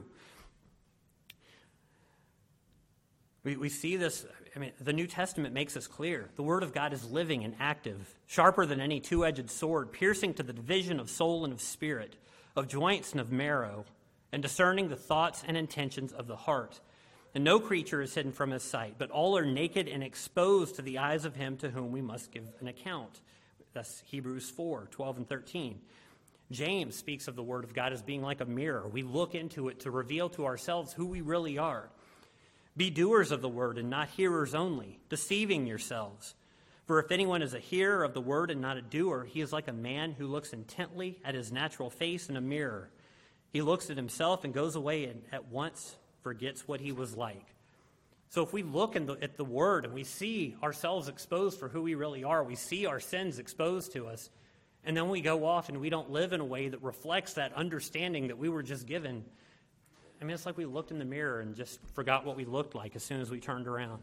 We, we see this, I mean, the New Testament makes this clear. The Word of God is living and active, sharper than any two-edged sword, piercing to the division of soul and of spirit, of joints and of marrow, and discerning the thoughts and intentions of the heart. And no creature is hidden from his sight, but all are naked and exposed to the eyes of him to whom we must give an account. That's Hebrews four, twelve and thirteen. James speaks of the Word of God as being like a mirror. We look into it to reveal to ourselves who we really are. Be doers of the word and not hearers only, deceiving yourselves. For if anyone is a hearer of the word and not a doer, he is like a man who looks intently at his natural face in a mirror. He looks at himself and goes away and at once forgets what he was like. So if we look in the, at the Word and we see ourselves exposed for who we really are, we see our sins exposed to us, and then we go off and we don't live in a way that reflects that understanding that we were just given, I mean, it's like we looked in the mirror and just forgot what we looked like as soon as we turned around.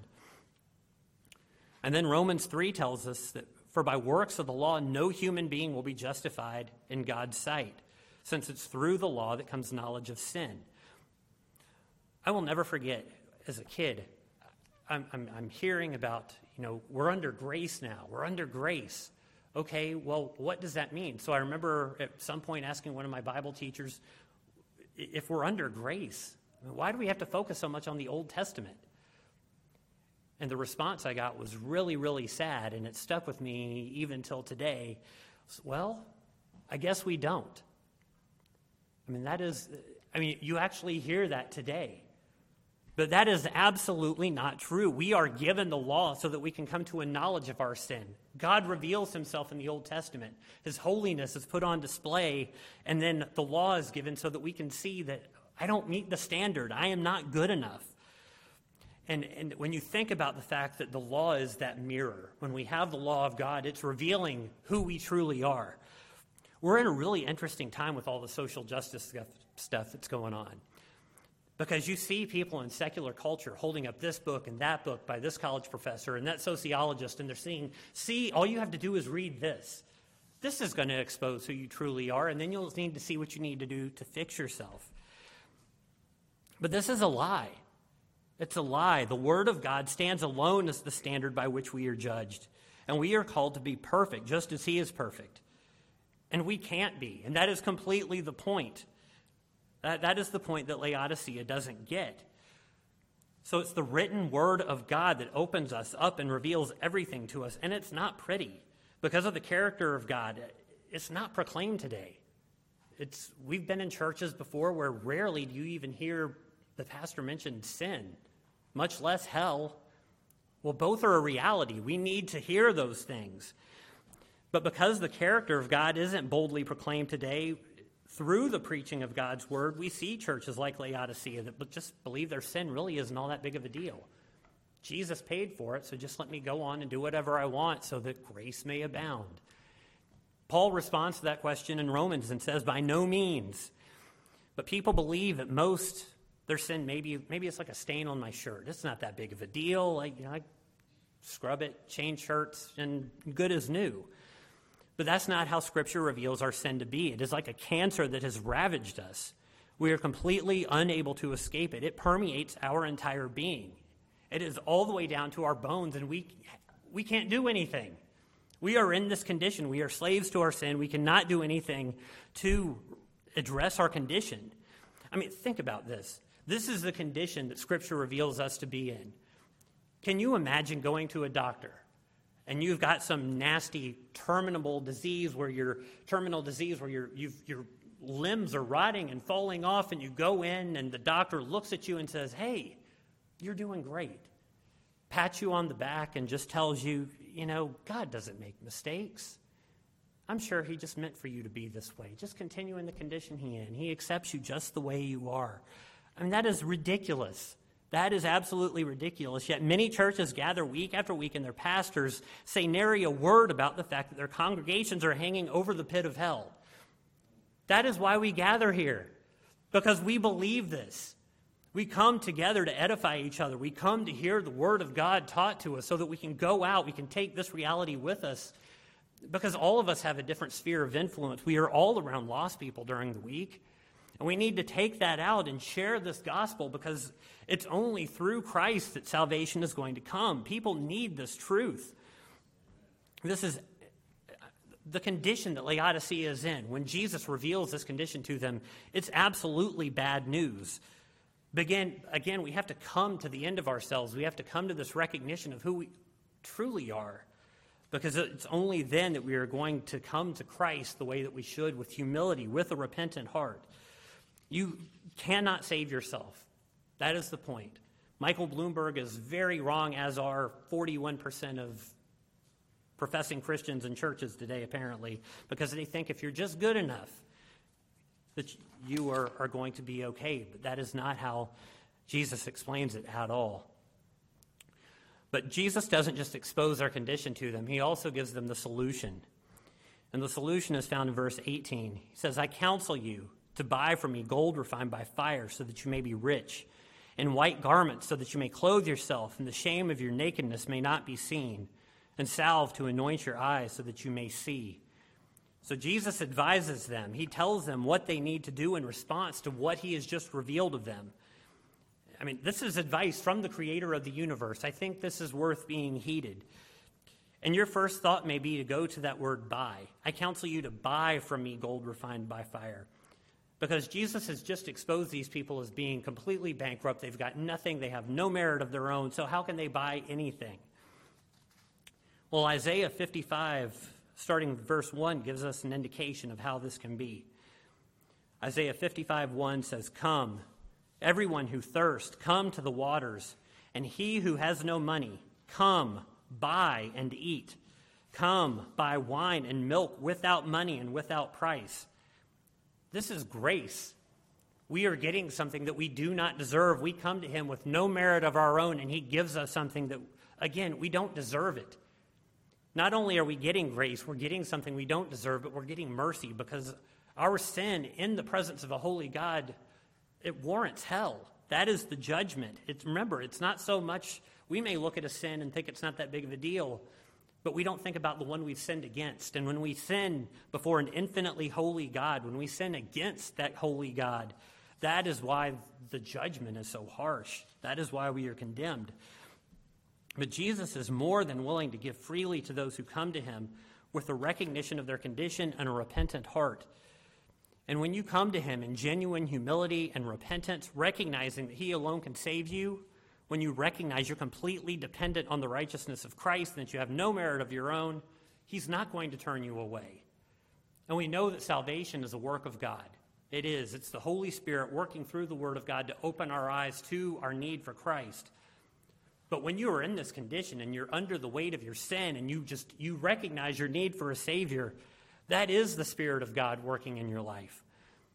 And then Romans three tells us that, for by works of the law, no human being will be justified in God's sight, since it's through the law that comes knowledge of sin. I will never forget, as a kid, I'm, I'm, I'm hearing about, you know, we're under grace now. We're under grace. Okay, well, what does that mean? So I remember at some point asking one of my Bible teachers, if we're under grace, why do we have to focus so much on the Old Testament? And the response I got was really, really sad, and it stuck with me even till today. Well, I guess we don't. I mean, that is, I mean, you actually hear that today. But that is absolutely not true. We are given the law so that we can come to a knowledge of our sin. God reveals himself in the Old Testament. His holiness is put on display, and then the law is given so that we can see that I don't meet the standard. I am not good enough. And, and when you think about the fact that the law is that mirror, when we have the law of God, it's revealing who we truly are. We're in a really interesting time with all the social justice stuff, stuff that's going on. Because you see people in secular culture holding up this book and that book by this college professor and that sociologist, and they're saying, see, all you have to do is read this. This is going to expose who you truly are, and then you'll need to see what you need to do to fix yourself. But this is a lie. It's a lie. The Word of God stands alone as the standard by which we are judged. And we are called to be perfect, just as he is perfect. And we can't be. And that is completely the point. That, that is the point that Laodicea doesn't get. So it's the written Word of God that opens us up and reveals everything to us. And it's not pretty. Because of the character of God, it's not proclaimed today. It's we've been in churches before where rarely do you even hear the pastor mention sin, much less hell. Well, both are a reality. We need to hear those things. But because the character of God isn't boldly proclaimed today, through the preaching of God's word, we see churches like Laodicea that just believe their sin really isn't all that big of a deal. Jesus paid for it, so just let me go on and do whatever I want so that grace may abound. Paul responds to that question in Romans and says, by no means. But people believe at most their sin, maybe maybe it's like a stain on my shirt. It's not that big of a deal. I, you know, I scrub it, change shirts, and good as new. But that's not how Scripture reveals our sin to be. It is like a cancer that has ravaged us. We are completely unable to escape it. It permeates our entire being. It is all the way down to our bones, and we we can't do anything. We are in this condition. We are slaves to our sin. We cannot do anything to address our condition. I mean, think about this. This is the condition that Scripture reveals us to be in. Can you imagine going to a doctor and you've got some nasty terminal disease where your terminal disease where your you've, your limbs are rotting and falling off, and you go in and the doctor looks at you and says, "Hey, you're doing great." Pats you on the back and just tells you, you know, God doesn't make mistakes. I'm sure he just meant for you to be this way. Just continue in the condition he in. He accepts you just the way you are. I mean, that is ridiculous. That is absolutely ridiculous. Yet many churches gather week after week, and their pastors say nary a word about the fact that their congregations are hanging over the pit of hell. That is why we gather here, because we believe this. We come together to edify each other. We come to hear the word of God taught to us so that we can go out, we can take this reality with us, because all of us have a different sphere of influence. We are all around lost people during the week. And we need to take that out and share this gospel, because it's only through Christ that salvation is going to come. People need this truth. This is the condition that Laodicea is in. When Jesus reveals this condition to them, it's absolutely bad news. Begin, again, we have to come to the end of ourselves. We have to come to this recognition of who we truly are, because it's only then that we are going to come to Christ the way that we should, with humility, with a repentant heart. You cannot save yourself. That is the point. Michael Bloomberg is very wrong, as are forty-one percent of professing Christians in churches today, apparently, because they think if you're just good enough, that you are, are going to be okay. But that is not how Jesus explains it at all. But Jesus doesn't just expose our condition to them. He also gives them the solution. And the solution is found in verse eighteen. He says, I counsel you to buy from me gold refined by fire so that you may be rich, and white garments so that you may clothe yourself, and the shame of your nakedness may not be seen, and salve to anoint your eyes so that you may see. So Jesus advises them. He tells them what they need to do in response to what he has just revealed of them. I mean, this is advice from the creator of the universe. I think this is worth being heeded. And your first thought may be to go to that word buy. I counsel you to buy from me gold refined by fire. Because Jesus has just exposed these people as being completely bankrupt. They've got nothing. They have no merit of their own. So how can they buy anything? Well, Isaiah fifty-five, starting with verse one, gives us an indication of how this can be. Isaiah fifty-five one says, Come, everyone who thirsts, come to the waters, and he who has no money, come, buy and eat. Come, buy wine and milk without money and without price. This is grace. We are getting something that we do not deserve. We come to him with no merit of our own, and he gives us something that, again, we don't deserve it. Not only are we getting grace, we're getting something we don't deserve, but we're getting mercy because our sin in the presence of a holy God, it warrants hell. That is the judgment. It's, remember, it's not so much, we may look at a sin and think it's not that big of a deal, but we don't think about the one we've sinned against. And when we sin before an infinitely holy God, when we sin against that holy God, that is why the judgment is so harsh. That is why we are condemned. But Jesus is more than willing to give freely to those who come to him with a recognition of their condition and a repentant heart. And when you come to him in genuine humility and repentance, recognizing that he alone can save you, when you recognize you're completely dependent on the righteousness of Christ and that you have no merit of your own, he's not going to turn you away. And we know that salvation is a work of God. It is. It's the Holy Spirit working through the Word of God to open our eyes to our need for Christ. But when you are in this condition and you're under the weight of your sin and you just you recognize your need for a Savior, that is the Spirit of God working in your life.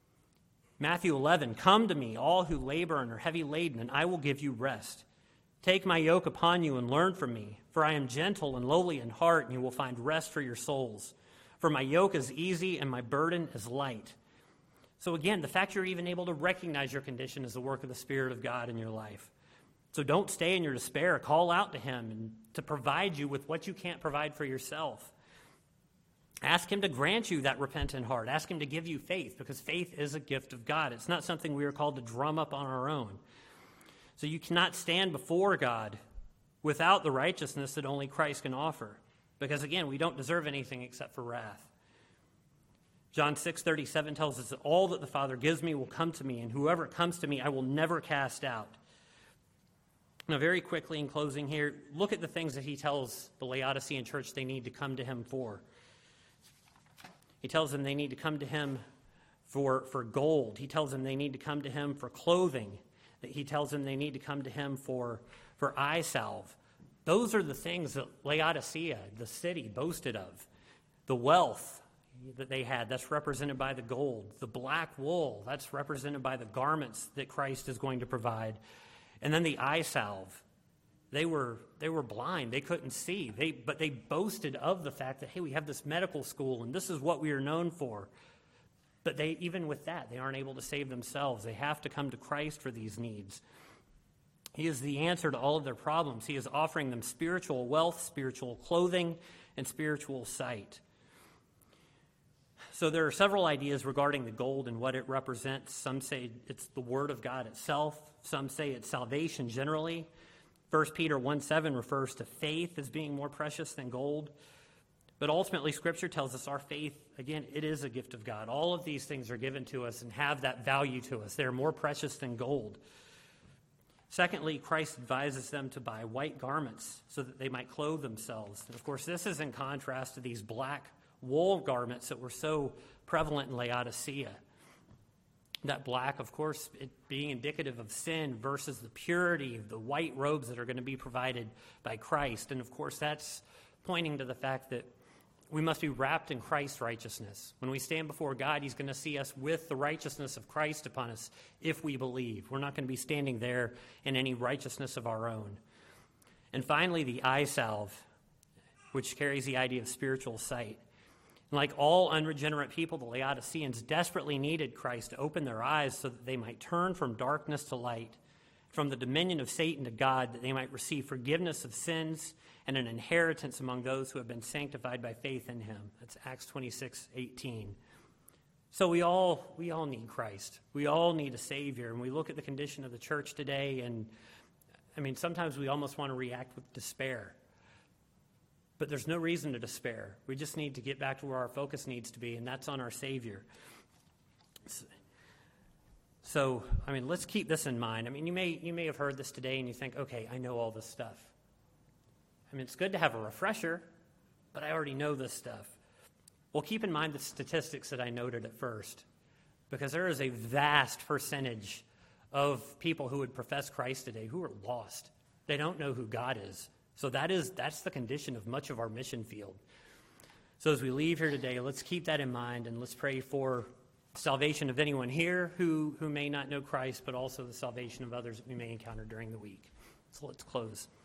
Matthew eleven, Come to me, all who labor and are heavy laden, and I will give you rest. Take my yoke upon you and learn from me, for I am gentle and lowly in heart, and you will find rest for your souls. For my yoke is easy and my burden is light. So again, the fact you're even able to recognize your condition is the work of the Spirit of God in your life. So don't stay in your despair. Call out to him and to provide you with what you can't provide for yourself. Ask him to grant you that repentant heart. Ask him to give you faith, because faith is a gift of God. It's not something we are called to drum up on our own. So you cannot stand before God without the righteousness that only Christ can offer, because, again, we don't deserve anything except for wrath. John six thirty-seven tells us that all that the Father gives me will come to me, and whoever comes to me I will never cast out. Now, very quickly in closing here, look at the things that he tells the Laodicean church they need to come to him for. He tells them they need to come to him for, for gold. He tells them they need to come to him for clothing. He tells them they need to come to him for, for eye salve. Those are the things that Laodicea, the city, boasted of. The wealth that they had, that's represented by the gold. The black wool, that's represented by the garments that Christ is going to provide. And then the eye salve. They were they were blind. They couldn't see. They but they boasted of the fact that, hey, we have this medical school and this is what we are known for. But they even with that, they aren't able to save themselves. They have to come to Christ for these needs. He is the answer to all of their problems. He is offering them spiritual wealth, spiritual clothing, and spiritual sight. So there are several ideas regarding the gold and what it represents. Some say it's the Word of God itself. Some say it's salvation generally. First Peter one seven refers to faith as being more precious than gold. But ultimately, Scripture tells us our faith, again, it is a gift of God. All of these things are given to us and have that value to us. They're more precious than gold. Secondly, Christ advises them to buy white garments so that they might clothe themselves. And of course, this is in contrast to these black wool garments that were so prevalent in Laodicea. That black, of course, it being indicative of sin versus the purity of the white robes that are going to be provided by Christ. And of course, that's pointing to the fact that we must be wrapped in Christ's righteousness. When we stand before God, he's going to see us with the righteousness of Christ upon us if we believe. We're not going to be standing there in any righteousness of our own. And finally, the eye salve, which carries the idea of spiritual sight. And like all unregenerate people, the Laodiceans desperately needed Christ to open their eyes so that they might turn from darkness to light, from the dominion of Satan to God, that they might receive forgiveness of sins and an inheritance among those who have been sanctified by faith in him. That's Acts twenty-six eighteen. So we all we all need Christ. We all need a Savior. And we look at the condition of the church today, and I mean, sometimes we almost want to react with despair. But there's no reason to despair. We just need to get back to where our focus needs to be, and that's on our Savior. So, I mean, let's keep this in mind. I mean, you may you may have heard this today, and you think, okay, I know all this stuff. I mean, it's good to have a refresher, but I already know this stuff. Well, keep in mind the statistics that I noted at first, because there is a vast percentage of people who would profess Christ today who are lost. They don't know who God is. So that is that's the condition of much of our mission field. So as we leave here today, let's keep that in mind, and let's pray for salvation of anyone here who, who may not know Christ, but also the salvation of others that we may encounter during the week. So let's close.